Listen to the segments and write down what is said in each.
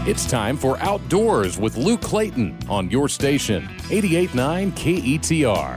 It's time for Outdoors with Luke Clayton on your station, 88.9 KETR.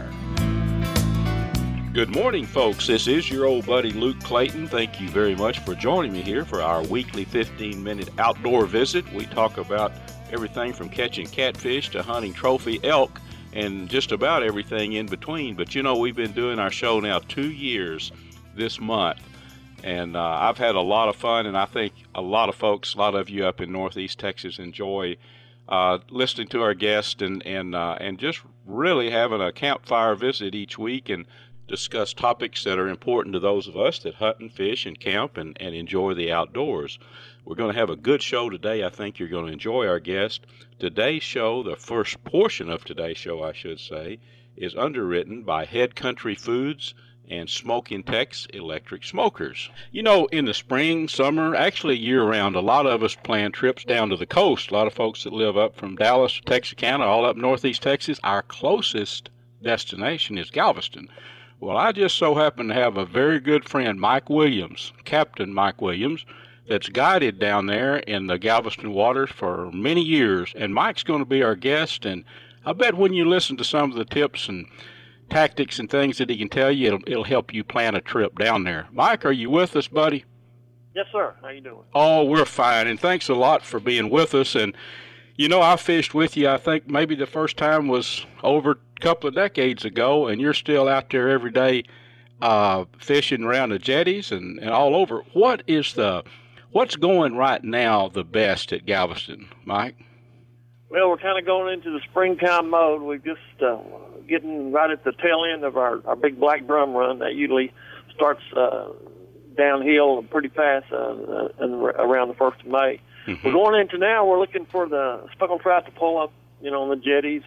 Good morning, folks. This is your old buddy Luke Clayton. Thank you very much for joining me here for our weekly 15-minute outdoor visit. We talk about everything from catching catfish to hunting trophy elk and just about everything in between. But you know, we've been doing our show now 2 years this month. And I've had a lot of fun, and I think a lot of folks, a lot of you up in Northeast Texas enjoy listening to our guests and just really having a campfire visit each week and discuss topics that are important to those of us that hunt and fish and camp and enjoy the outdoors. We're going to have a good show today. I think you're going to enjoy our guest. Today's show, the first portion of today's show, I should say, is underwritten by Head Country Foods and Smoking Tex Electric Smokers. You know, in the spring, summer, actually year-round, a lot of us plan trips down to the coast. A lot of folks that live up from Dallas, Texarkana, all up northeast Texas. Our closest destination is Galveston. Well, I just so happen to have a very good friend, Mike Williams, Captain Mike Williams, that's guided down there in the Galveston waters for many years. And Mike's going to be our guest, and I bet when you listen to some of the tips and tactics and things that he can tell you, it'll help you plan a trip down there. Mike, are you with us, buddy? Yes, sir. How you doing? Oh, we're fine, and thanks a lot for being with us. And, you know, I fished with you, I think maybe the first time was over a couple of decades ago, and you're still out there every day fishing around the jetties and all over. What's going right now the best at Galveston, Mike? Well, we're kind of going into the springtime mode. We're just getting right at the tail end of our big black drum run that usually starts downhill pretty fast around the 1st of May. Mm-hmm. We're going into now, we're looking for the speckled trout to pull up, you know, on the jetties,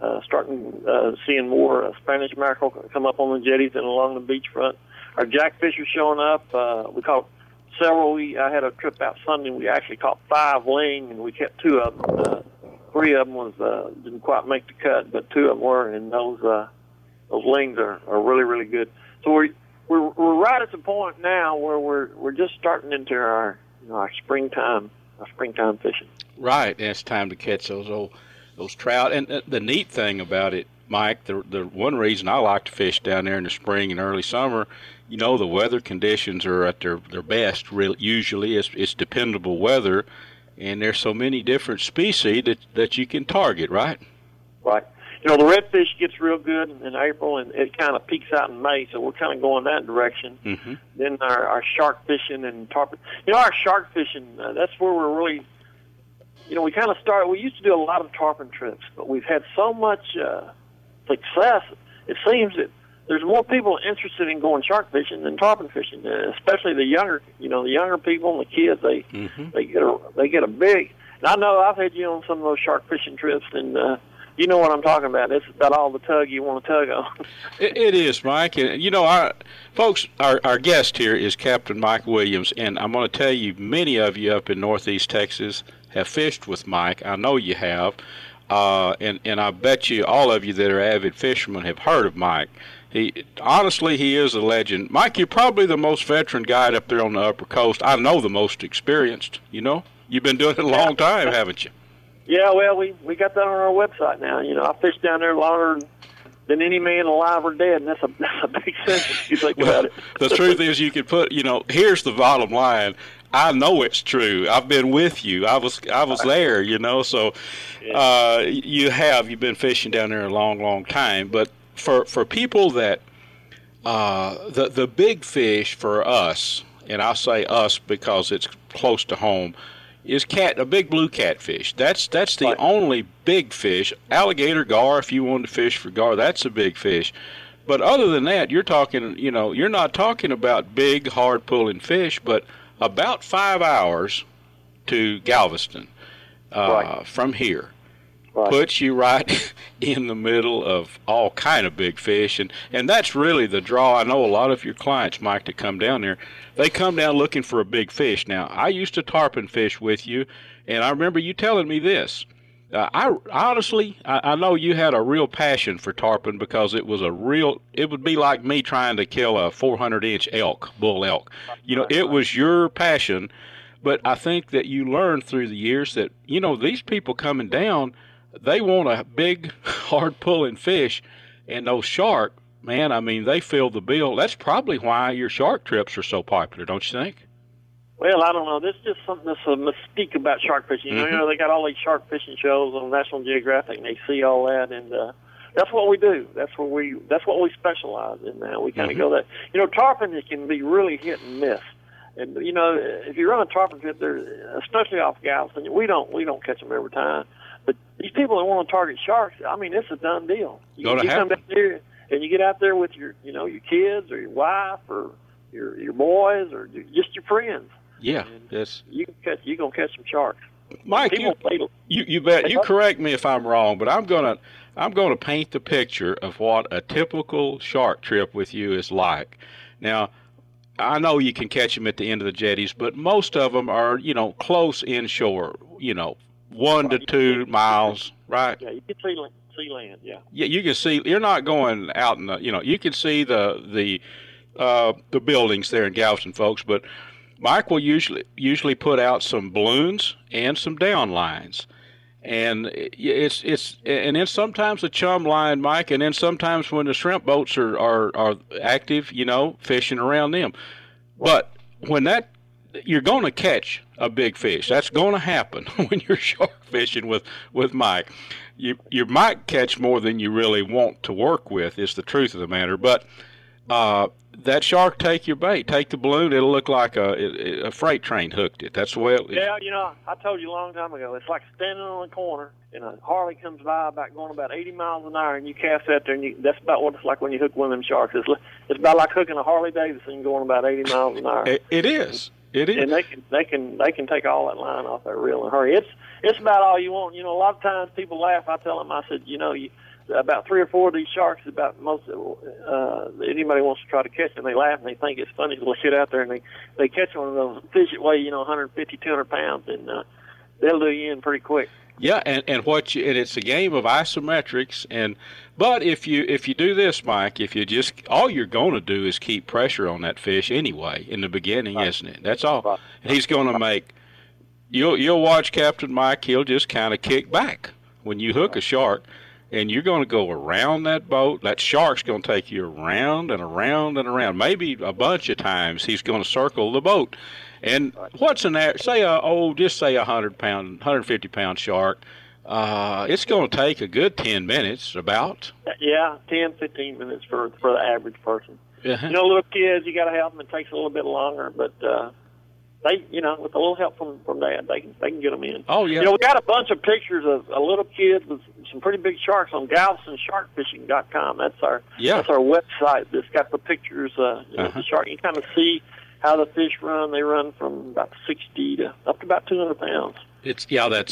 seeing more Spanish mackerel come up on the jetties and along the beachfront. Our jackfish are showing up. We caught several. I had a trip out Sunday. We actually caught 5 ling, and we kept 2 of them. 3 of them didn't quite make the cut, but 2 of them were, and those lings are really, really good. So we're right at the point now where we're just starting into our springtime fishing. Right, and it's time to catch those trout. And the neat thing about it, Mike, the one reason I like to fish down there in the spring and early summer, you know, the weather conditions are at their best. Usually, it's dependable weather. And there's so many different species that you can target, right? Right. You know, the redfish gets real good in April, and it kind of peaks out in May, so we're kind of going that direction. Mm-hmm. Then our shark fishing and tarpon. You know, our shark fishing, that's where we're really, you know, we kind of started. We used to do a lot of tarpon trips, but we've had so much success, it seems that there's more people interested in going shark fishing than tarpon fishing, especially the younger people and the kids. They get a big. And I know I've had you on some of those shark fishing trips, and you know what I'm talking about. It's about all the tug you want to tug on. It is, Mike. And you know, our guest here is Captain Mike Williams, and I'm going to tell you, many of you up in Northeast Texas have fished with Mike. I know you have, and I bet you all of you that are avid fishermen have heard of Mike. He is a legend. Mike, you're probably the most veteran guide up there on the Upper Coast. I know the most experienced, you know. You've been doing it a long time, haven't you? Yeah, well, we got that on our website now. You know, I fished down there longer than any man alive or dead, and that's a big sentence if you think about it. The truth is you could put, you know, here's the bottom line. I know it's true. I've been with you. I was there, you know. So you've been fishing down there a long, long time, but For people that the big fish for us, and I'll say us because it's close to home, is a big blue catfish. That's the only big fish. Alligator gar, if you wanted to fish for gar, that's a big fish. But other than that, you're not talking about big, hard pulling fish, but about 5 hours to Galveston from here. Right. Puts you right in the middle of all kind of big fish, and that's really the draw. I know a lot of your clients, Mike, that come down there, they come down looking for a big fish. Now, I used to tarpon fish with you, and I remember you telling me this. I honestly know you had a real passion for tarpon because it would be like me trying to kill a 400-inch bull elk. You know, it was your passion. But I think that you learn through the years that, these people coming down, they want a big, hard-pulling fish, and those shark, man, I mean, they fill the bill. That's probably why your shark trips are so popular, don't you think? Well, I don't know. There's just something that's a mystique about shark fishing. They got all these shark fishing shows on National Geographic, and they see all that, and that's what we do. That's what we specialize in now. We kind of go that. Tarpon, it can be really hit and miss. And if you run a tarpon trip, especially off Galveston, we don't catch them every time. But these people that want to target sharks, I mean, it's a done deal. You come down there and you get out there with your kids or your wife or your boys or just your friends. Yeah, yes. You're gonna catch some sharks. Mike, you bet. You correct me if I'm wrong, but I'm gonna paint the picture of what a typical shark trip with you is like. Now, I know you can catch them at the end of the jetties, but most of them are, close inshore, 1 to 2 miles, right? Yeah, you can see land, yeah. Yeah, you can see. You're not going out in the, you can see the buildings there in Galveston, folks, but Mike will usually put out some balloons and some down lines, and and then sometimes a chum line, Mike, and then sometimes when the shrimp boats are active, fishing around them. But when you're going to catch a big fish, that's going to happen when you're shark fishing with Mike. You might catch more than you really want to work with, is the truth of the matter, but that shark take your bait, take the balloon, it'll look like a freight train hooked it. That's the way it is. Yeah, I told you a long time ago, it's like standing on a corner and a Harley comes by going about 80 miles an hour and you cast out there and that's about what it's like when you hook one of them sharks. It's about like hooking a Harley Davidson going about 80 miles an hour. It is. It is. And they can take all that line off that reel in a hurry. It's about all you want. A lot of times people laugh. I tell them, I said, about 3 or 4 of these sharks, about most anybody wants to try to catch them, they laugh and they think it's funny. They'll sit out there and they catch one of those fish that weigh 150, 200 pounds, and they'll do you in pretty quick. Yeah, and it's a game of isometrics, but if you do this, Mike, if you just all you're going to do is keep pressure on that fish anyway in the beginning, right. Isn't it? That's all. Right. And he's going to make. You'll watch Captain Mike. He'll just kind of kick back when you hook a shark. And you're going to go around that boat. That shark's going to take you around and around and around. Maybe a bunch of times he's going to circle the boat. And what's an average? Say a 100-pound, 150-pound shark. It's going to take a good 10 minutes, about. Yeah, 10, 15 minutes for the average person. Uh-huh. Little kids, you got to help them. It takes a little bit longer, but they, with a little help from Dad, they can get them in. Oh yeah. We got a bunch of pictures of a little kid with some pretty big sharks on GalvestonSharkFishing.com. That's our website. That's got the pictures. The shark. You kind of see how the fish run. They run from about 60 to up to about 200 pounds. That's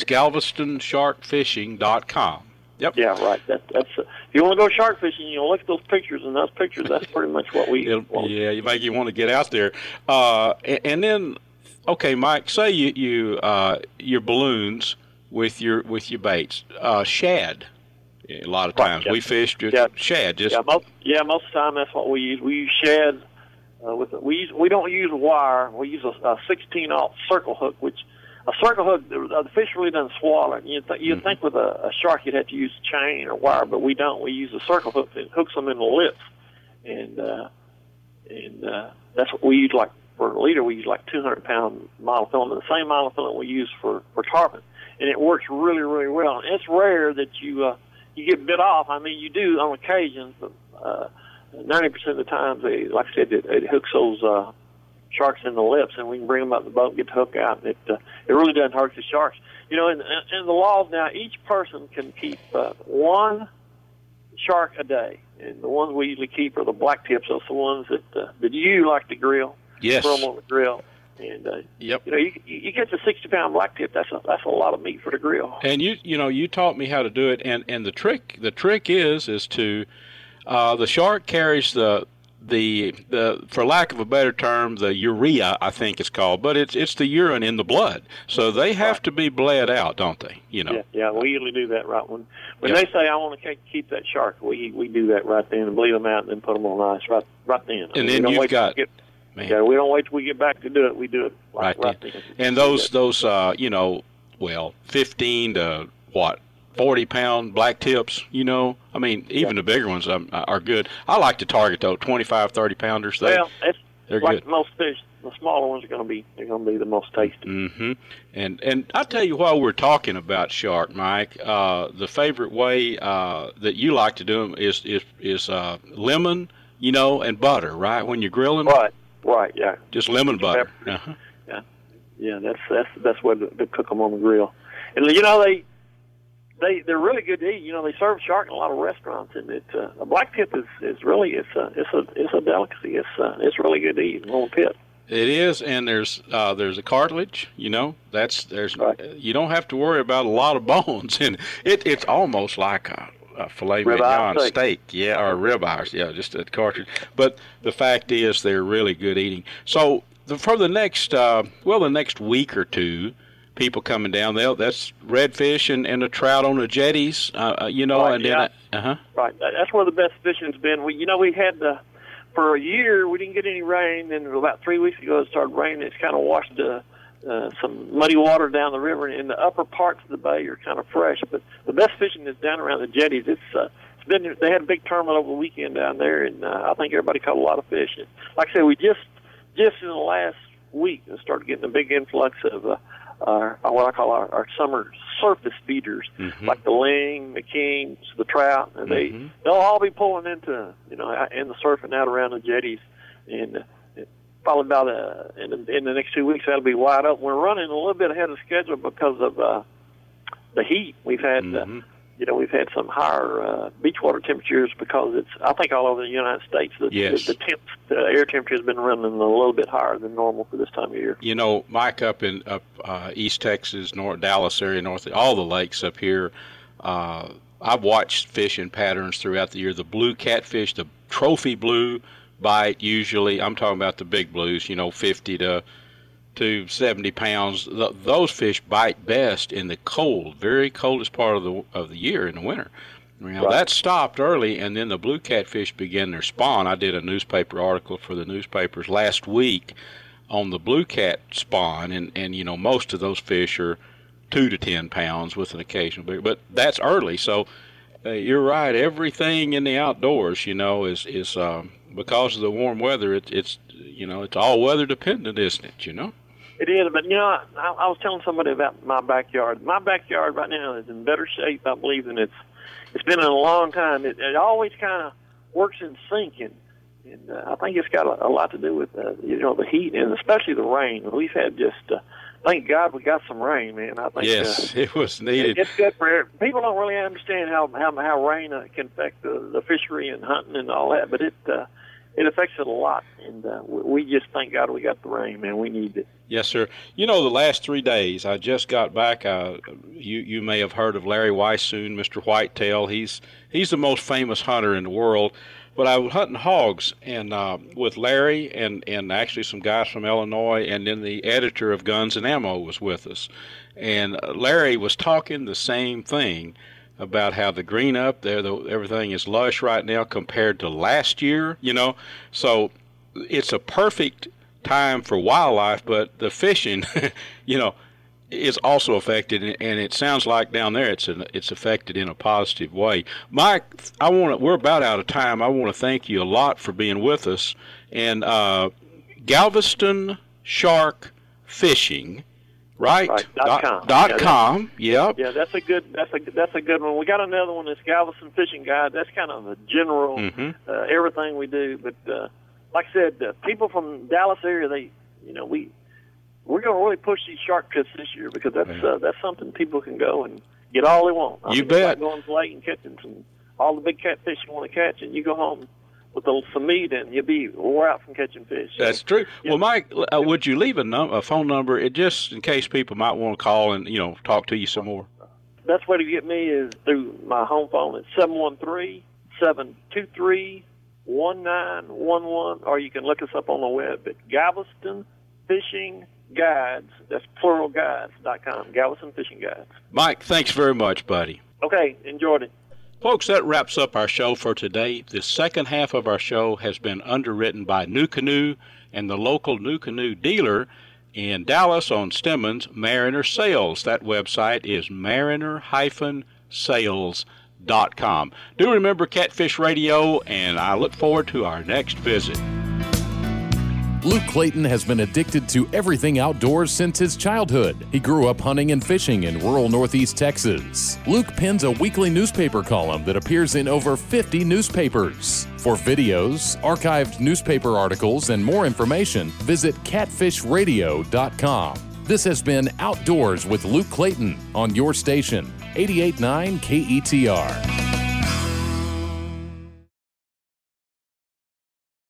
GalvestonSharkFishing.com. Yep. Yeah, right. That's if you want to go shark fishing, look at those pictures, and those pictures, that's pretty much what we want. Yeah, you make you want to get out there. And then, okay, Mike, say your balloons with your baits, shad. A lot of times we fish just shad. Most of the time that's what we use. We use shad. We don't use wire. We use a 16-aught circle hook, which a circle hook, the fish really doesn't swallow it. You'd think with a shark you'd have to use chain or wire, but we don't. We use a circle hook that hooks them in the lips, and that's what we use. Like for a leader, we use like 200-pound monofilament, the same monofilament we use for tarpon, and it works really, really well. And it's rare that you get bit off. I mean, you do on occasion, but 90% of the time, like I said, it hooks those sharks in the lips, and we can bring them up the boat and get the hook out. And it really doesn't hurt the sharks. In the laws now, each person can keep one shark a day, and the ones we usually keep are the black tips. Those are the ones that you like to grill. Yes. Throw them on the grill. And yep. You get the 60-pound black tip. That's a lot of meat for the grill. And you taught me how to do it. And the trick is to the shark carries the for lack of a better term, the urea, I think it's called, but it's the urine in the blood. So they have to be bled out, don't they? Yeah, we usually do that right when they say I want to keep that shark. We do that right then and bleed them out and then put them on ice right then. And then you've got Man. Yeah, we don't wait till we get back to do it. We do it right then. And those 15 to 40-pound black tips, I mean, even the bigger ones are good. I like to target, though, 25, 30-pounders. They're like good. Most fish. The smaller ones are going to be the most tasty. Mm-hmm. And I'll tell you while we're talking about shark, Mike, the favorite way that you like to do them is lemon, and butter, right? When you're grilling. Right, yeah. Just lemon butter. Uh-huh. Yeah. That's the best way to cook them on the grill. And they're really good to eat. They serve shark in a lot of restaurants, and a black tip is really it's a delicacy. It's really good to eat on a pit. It is, and there's a cartilage. You don't have to worry about a lot of bones, and it's almost like a filet mignon steak, or ribeyes, just a cartilage. But the fact is, they're really good eating. So for the next week or two, people coming down, that's redfish and a trout on the jetties, Right, and then right. That's where the best fishing's been. We had for a year we didn't get any rain, and about 3 weeks ago it started raining. It's kind of washed some muddy water down the river, and the upper parts of the bay are kind of fresh. But the best fishing is down around the jetties. They had a big tournament over the weekend down there, and I think everybody caught a lot of fish. And like I said, we just in the last week started getting a big influx of what I call our summer surface feeders, like the ling, the kings, the trout, and they'll all be pulling into in the surf and out around the jetties, and probably about in the next 2 weeks that'll be wide open. We're running a little bit ahead of schedule because of the heat. We've had we've had some higher beach water temperatures because it's, I think, all over the United States. The air temperature has been running a little bit higher than normal for this time of year. Mike, up East Texas, Dallas area, all the lakes up here, I've watched fishing patterns throughout the year. The blue catfish, the trophy blue bite, usually, I'm talking about the big blues, 50 to 70 pounds. Those fish bite best in the cold, very coldest part of the year in the winter. That stopped early, and then the blue catfish began their spawn. I did a newspaper article for the newspapers last week on the blue cat spawn, and most of those fish are 2 to 10 pounds with an occasional bigger, but that's early. So you're right. Everything in the outdoors, is because of the warm weather. It's all weather dependent, isn't it? It is, but I was telling somebody about my backyard. My backyard right now is in better shape, I believe, than it's been in a long time. It always kind of works in sync, and I think it's got a lot to do with the heat and especially the rain. We've had thank God we got some rain, man. I think it was needed. It's good for people. Don't really understand how rain can affect the fishery and hunting and all that, but it affects it a lot, and we just thank God we got the rain, man. We need it. Yes, sir. The last 3 days, I just got back. You may have heard of Larry Weissoon, Mr. Whitetail. He's the most famous hunter in the world. But I was hunting hogs and with Larry and actually some guys from Illinois, and then the editor of Guns and Ammo was with us. And Larry was talking the same thing about how the green up there, everything is lush right now compared to last year, So it's a perfect time for wildlife, but the fishing, is also affected, and it sounds like down there it's affected in a positive way. Mike, we're about out of time. I want to thank you a lot for being with us. And Galveston Shark Fishing, right? .com. Yep. Yeah, that's a good one. We got another one that's Galveston Fishing Guide. That's kind of a general everything we do. But like I said, people from Dallas area, we're going to really push these shark trips this year because that's something people can go and get all they want. You bet. It's like going to the lake and catching all the big catfish you want to catch, and you go home with some meat, and you'll be wore out from catching fish. That's true. Yeah. Well, Mike, would you leave a phone number just in case people might want to call and talk to you some more? Best way to get me is through my home phone. It's 713-723-1911, or you can look us up on the web at Galveston Fishing Guides. That's plural guides.com. Galveston Fishing Guides. Mike, thanks very much, buddy. Okay, enjoyed it. Folks, that wraps up our show for today. The second half of our show has been underwritten by NuCanoe and the local NuCanoe dealer in Dallas on Stemmons, Mariner Sales. That website is mariner-sales.com. Do remember Catfish Radio, and I look forward to our next visit. Luke Clayton has been addicted to everything outdoors since his childhood. He grew up hunting and fishing in rural Northeast Texas. Luke pens a weekly newspaper column that appears in over 50 newspapers. For videos, archived newspaper articles, and more information, visit catfishradio.com. This has been Outdoors with Luke Clayton on your station, 88.9 KETR.